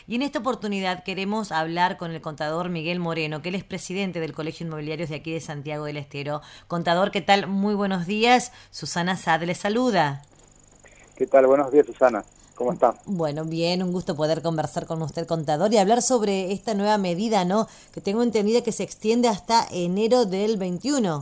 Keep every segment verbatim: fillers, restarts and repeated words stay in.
Y en esta oportunidad queremos hablar con el contador Miguel Moreno, que él es presidente del Colegio Inmobiliarios de aquí de Santiago del Estero. Contador, ¿qué tal? Muy buenos días. Susana Saad le saluda. ¿Qué tal? Buenos días, Susana. ¿Cómo está? Bueno, bien, un gusto poder conversar con usted, contador, y hablar sobre esta nueva medida, ¿no? Que tengo entendida que se extiende hasta enero del veintiuno.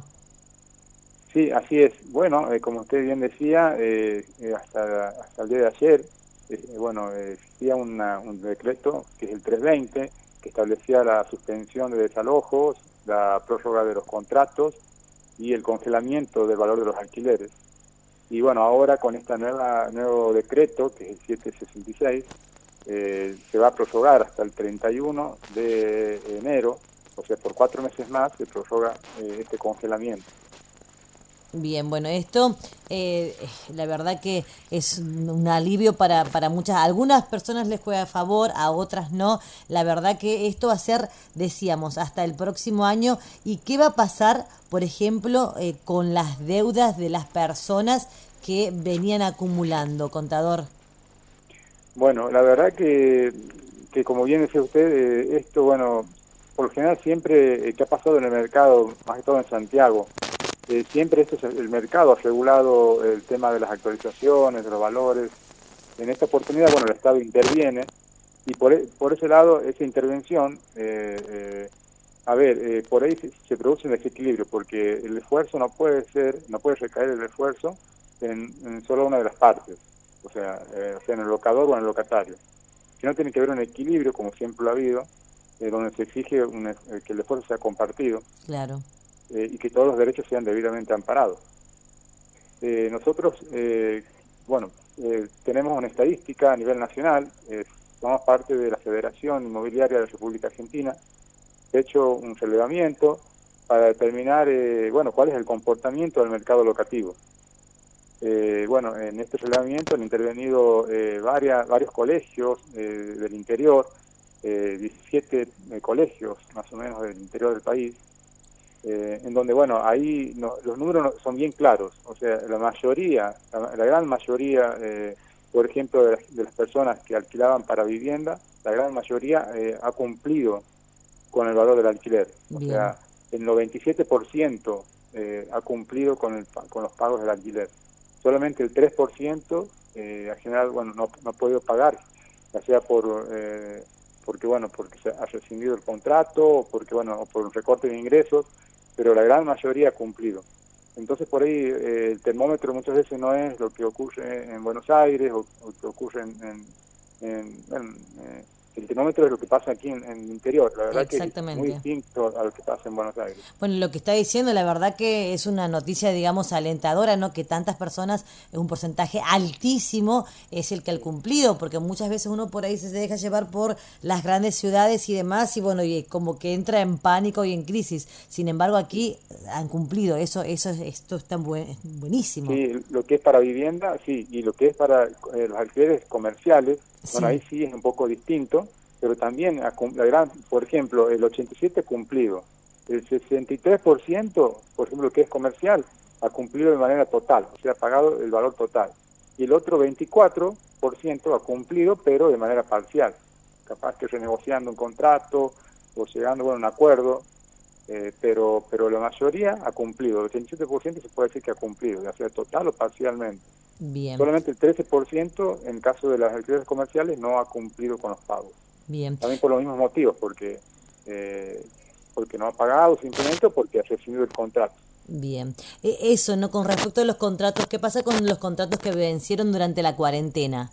Sí, así es. Bueno, eh, como usted bien decía, eh, eh, hasta, hasta el día de ayer, eh, bueno, eh, existía una, un decreto, que es el trescientos veinte, que establecía la suspensión de desalojos, la prórroga de los contratos y el congelamiento del valor de los alquileres. Y bueno, ahora con este nuevo decreto, que es el setecientos sesenta y seis, eh, se va a prorrogar hasta el treinta y uno de enero, o sea, por cuatro meses más se prorroga eh, este congelamiento. Bien, bueno, esto eh, la verdad que es un alivio para, para muchas, a algunas personas les juega a favor, a otras no. La verdad que esto va a ser, decíamos, hasta el próximo año. ¿Y qué va a pasar, por ejemplo, eh, con las deudas de las personas que venían acumulando, contador? Bueno, la verdad que, que como bien decía usted, eh, esto, bueno, por lo general siempre, eh, que ha pasado en el mercado, más que todo en Santiago, eh, siempre esto es el, el mercado ha regulado el tema de las actualizaciones, de los valores. En esta oportunidad, bueno, el Estado interviene y por, e- por ese lado, esa intervención, eh, eh, a ver, eh, por ahí se, se produce un desequilibrio, porque el esfuerzo no puede ser, no puede recaer el esfuerzo en, en solo una de las partes, o sea, eh, o sea, en el locador o en el locatario. Sino tiene que haber un equilibrio, como siempre lo ha habido, eh, donde se exige un, eh, que el esfuerzo sea compartido Claro. eh, y que todos los derechos sean debidamente amparados. Eh, nosotros, eh, bueno, eh, tenemos una estadística a nivel nacional, eh, somos parte de la Federación Inmobiliaria de la República Argentina, he hecho un relevamiento para determinar, eh, bueno, cuál es el comportamiento del mercado locativo. Eh, bueno, en este relevamiento han intervenido eh, varias, varios colegios eh, del interior, eh, diecisiete eh, colegios más o menos del interior del país, eh, en donde, bueno, ahí no, los números no, son bien claros, o sea, la mayoría, la, la gran mayoría, eh, por ejemplo, de las, de las personas que alquilaban para vivienda, la gran mayoría eh, ha cumplido con el valor del alquiler, o Bien. sea, el noventa y siete por ciento eh, ha cumplido con, el, con los pagos del alquiler. Solamente el tres por ciento eh, al general, bueno, no, no ha podido pagar, ya sea por eh, porque bueno, porque se ha rescindido el contrato, o porque bueno, o por un recorte de ingresos, pero la gran mayoría ha cumplido. Entonces por ahí eh, el termómetro muchas veces no es lo que ocurre en Buenos Aires o, o que ocurre en, en, en, en eh, el termómetro es lo que pasa aquí en, en el interior. La verdad que es muy Exactamente. distinto a lo que pasa en Buenos Aires. Bueno, lo que está diciendo, la verdad que es una noticia, digamos, alentadora, ¿no? Que tantas personas, un porcentaje altísimo, es el que ha Sí. cumplido, porque muchas veces uno por ahí se deja llevar por las grandes ciudades y demás, y bueno, y como que entra en pánico y en crisis. Sin embargo, aquí han cumplido, eso, eso, esto está buen, buenísimo. Sí, lo que es para vivienda, sí, y lo que es para eh, los alquileres comerciales, bueno, Sí, ahí sí es un poco distinto, pero también, la gran, por ejemplo, el ochenta y siete por ciento cumplido, el sesenta y tres por ciento, por ejemplo, lo que es comercial, ha cumplido de manera total, o sea, ha pagado el valor total, y el otro veinticuatro por ciento ha cumplido, pero de manera parcial, capaz que renegociando un contrato o llegando bueno, a un acuerdo, eh, pero pero la mayoría ha cumplido, el ochenta y siete por ciento se puede decir que ha cumplido, ya sea total o parcialmente. bien, Solamente el trece por ciento en caso de las actividades comerciales no ha cumplido con los pagos. bien. También por los mismos motivos, porque eh, porque no ha pagado simplemente o porque ha recibido el contrato. Bien. E- Eso, ¿no? Con respecto a los contratos, ¿qué pasa con los contratos que vencieron durante la cuarentena?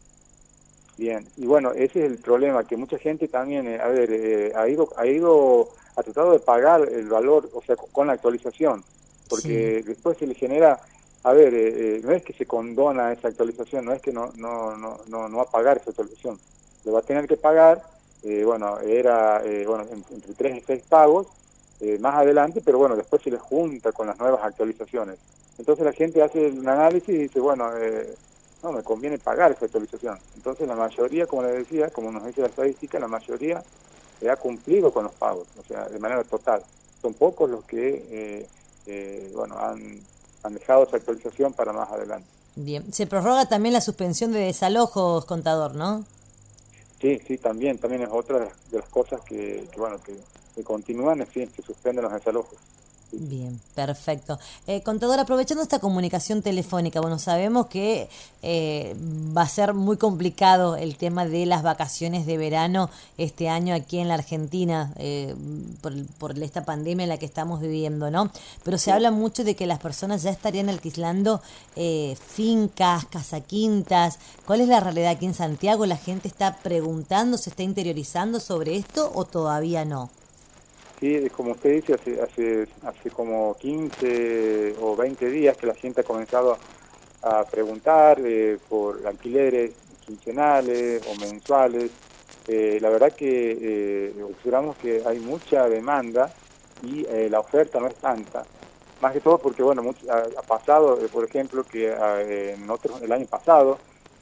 Bien, y bueno, ese es el problema, que mucha gente también, eh, a ver, eh, ha ido, ha ido, ha tratado de pagar el valor, o sea, con la actualización, Sí, porque después se le genera, a ver, eh, eh, no es que se condona esa actualización, no es que no, no, no, no, no va a pagar esa actualización, lo va a tener que pagar, eh, bueno, era, eh, bueno, en- entre tres y seis pagos, eh, más adelante, pero bueno, después se le junta con las nuevas actualizaciones. Entonces la gente hace un análisis y dice, bueno, eh, no, me conviene pagar esa actualización. Entonces la mayoría, como les decía, como nos dice la estadística, la mayoría eh, ha cumplido con los pagos, o sea, de manera total. Son pocos los que, eh, eh, bueno, han, han dejado esa actualización para más adelante. bien. Se prorroga también la suspensión de desalojos, contador, ¿no? Sí, sí, también, también es otra de las, de las cosas que, que bueno, que, que continúan, en fin, se suspenden los desalojos. Bien, perfecto. Eh, contador, aprovechando esta comunicación telefónica, bueno, sabemos que eh, va a ser muy complicado el tema de las vacaciones de verano este año aquí en la Argentina, eh, por, por esta pandemia en la que estamos viviendo, ¿no? Pero se Sí. habla mucho de que las personas ya estarían alquilando eh, fincas, casaquintas. ¿Cuál es la realidad aquí en Santiago? ¿La gente está preguntando, se está interiorizando sobre esto o todavía no? Sí, como usted dice, hace, hace, hace como quince o veinte días que la gente ha comenzado a preguntar eh, por alquileres quincenales o mensuales. Eh, la verdad que eh, observamos que hay mucha demanda y eh, la oferta no es tanta. Más que todo porque, bueno, mucho, ha, ha pasado, eh, por ejemplo, que eh, en otros, el año pasado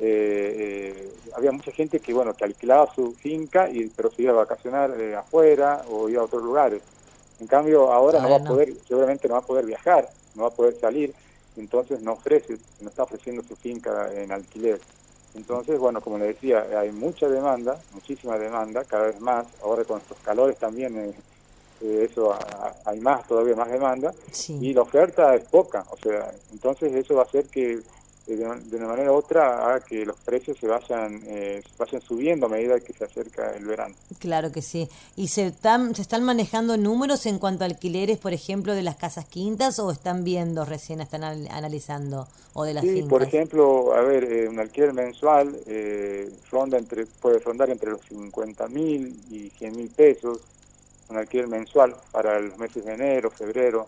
eh, eh, había mucha gente que, bueno, que alquilaba su finca, y pero se iba a vacacionar eh, afuera o iba a otros lugares. En cambio, ahora no va Ahora a no. poder, seguramente no va a poder viajar, no va a poder salir, entonces no ofrece, no está ofreciendo su finca en alquiler. Entonces, bueno, como le decía, hay mucha demanda, muchísima demanda, cada vez más. Ahora con estos calores también, eh, eh, eso a, hay más, todavía más demanda, Sí. y la oferta es poca. O sea, entonces eso va a hacer que eh, de, de una manera u otra haga que los precios se vayan, eh, se vayan subiendo a medida que se acerca el verano. Claro que sí. ¿Y se están, se están manejando números en cuanto a alquileres, por ejemplo, de las casas quintas o están viendo recién, están al- analizando, o de las Sí, por fincas? ejemplo, a ver, eh, un alquiler mensual eh, ronda entre, puede rondar entre los cincuenta mil y cien mil pesos, un alquiler mensual para los meses de enero, febrero.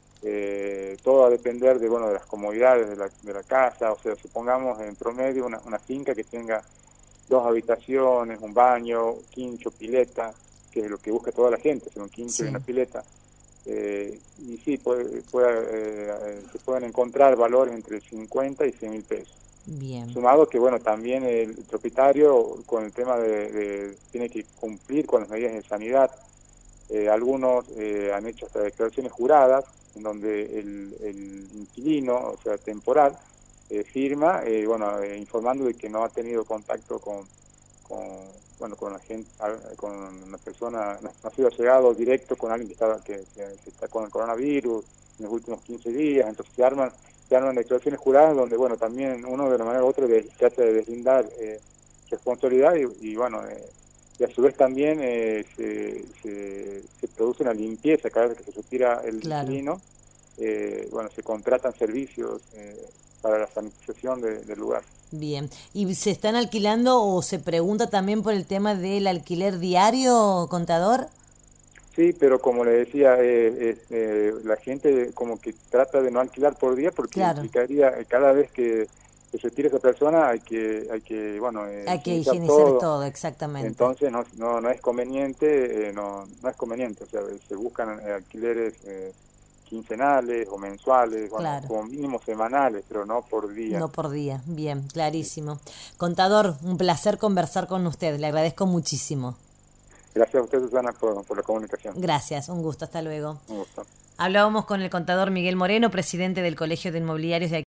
Eh, todo va a depender de, bueno, de las comodidades de la, de la casa. O sea, supongamos en promedio una, una finca que tenga dos habitaciones, un baño, quincho, pileta, que es lo que busca toda la gente, hacer un quincho y una Sí, pileta. Eh, y sí, puede, puede, eh, se pueden encontrar valores entre cincuenta y cien mil pesos. bien. Sumado que, bueno, también el propietario con el tema de, de tiene que cumplir con las medidas de sanidad. Eh, algunos eh, han hecho hasta declaraciones juradas en donde el, el inquilino, o sea, temporal, eh, firma, eh, bueno, eh, informando de que no ha tenido contacto con, con bueno, con la gente, con una persona, no ha sido llegado directo con alguien que está, que, que, que está con el coronavirus en los últimos quince días. Entonces se arman, se arman declaraciones juradas donde, bueno, también uno de una manera u otra de, trata de deslindar eh, responsabilidad y, y bueno, eh, y a su vez también eh, se, se, se produce una limpieza cada vez que se retira el Claro. inquilino. Eh, bueno, se contratan servicios eh, para la sanitización de, del lugar. Bien. ¿Y se están alquilando o se pregunta también por el tema del alquiler diario, contador? Sí, pero como le decía, eh, eh, eh, la gente como que trata de no alquilar por día porque Claro. implicaría eh, cada vez que, que se tire esa persona hay que, hay que bueno, eh, Hay que higienizar higienizar todo. todo, exactamente. Entonces no, no, no es conveniente, eh, no, no es conveniente. O sea, se buscan eh, alquileres eh, quincenales o mensuales, bueno, Claro. como mínimo semanales, pero no por día. No por día. Bien, clarísimo. Contador, un placer conversar con usted. Le agradezco muchísimo. Gracias a usted, Susana, por, por la comunicación. Gracias, un gusto. Hasta luego. Un gusto. Hablábamos con el contador Miguel Moreno, presidente del Colegio de Inmobiliarios de